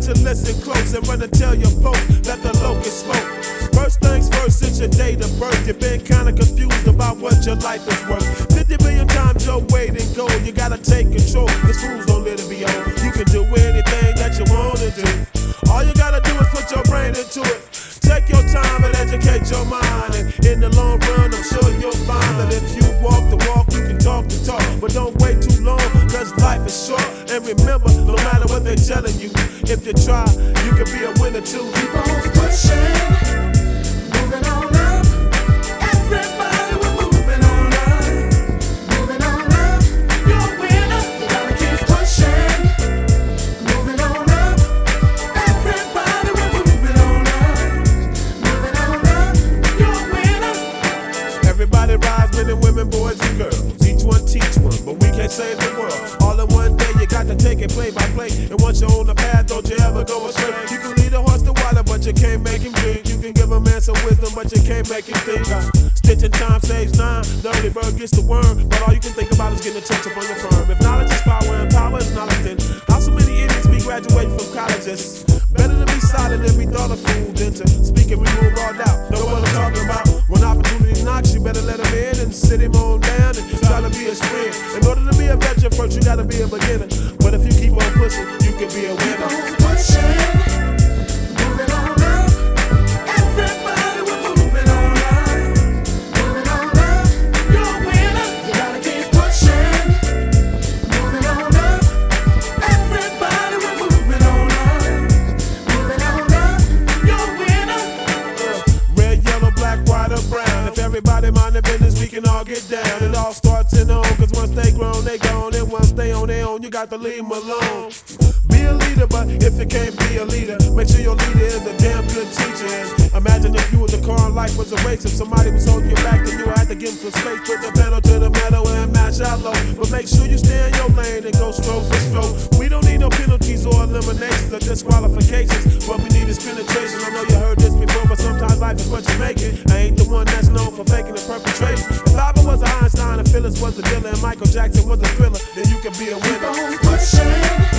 you listen close and run and tell your folks that the locust smoke. First things first, since your date of birth, you've been kinda confused about what your life is worth. 50 million times your weight in gold, you gotta take control, cause fools don't let it be on. You can do anything that you wanna do. All you gotta do is put your brain into it. Take your time and educate your mind, and in the long run, I'm sure you'll find that if you walk the walk, you can talk the talk. But don't wait too long, cause life is short. And remember, no matter what they're telling you, if you try, you can be a winner too. Keep on pushing, moving on up. Everybody, we're moving on up. Moving on up, you're a winner. You gotta keep pushing, moving on up. Everybody, we're moving on up. Moving on up, you're a winner. Everybody rise, men and women, boys and girls. Each one teach one, but we can't save the world. All in one day, you got to take it play by play. And once you're on the path, don't you ever go astray. You can lead a horse to water, but you can't make him drink. You can give a man some wisdom, but you can't make him think. Stitching time saves nine. The early bird gets the worm, but all you can think about is getting a touch up on your firm. If knowledge is power and power is knowledge, then how so many idiots be graduating from colleges? Better to be solid than be thought of fool than to speak and remove all doubt. Know what I'm talking about? When opportunity knocks, you better let him in and sit him on down and try to be his friend. In order to be a veteran first, you gotta be a beginner. But if you keep on pushing, you can be a winner. Keep on pushing, moving on up. Everybody, we're moving on up. Moving on up, you're a winner. You gotta keep pushing, moving on up. Everybody, we're moving on up. Moving on up, you're a winner. Red, yellow, black, white, or brown. If everybody mind their business, we can all get down. It all starts in the home, cause once they grown, they gone. And once they on their own, you got to leave them alone. Be a leader, but if you can't be a leader, make sure your leader is a damn good teacher. And imagine if you was a car and life was a race. If somebody was holding you back, then you had to give them some space. Put the pedal to the metal and match out low. But make sure you stay in your lane and go stroke for stroke. We don't need no penalties or eliminations or disqualifications. What we need is penetration. I know you heard this before, but sometimes life is what you make it. I ain't the one that's known for faking and perpetrating. If Albert was an Einstein and Phyllis was a dealer and Michael Jackson was a thriller, then you can be a winner. Keep on pushing.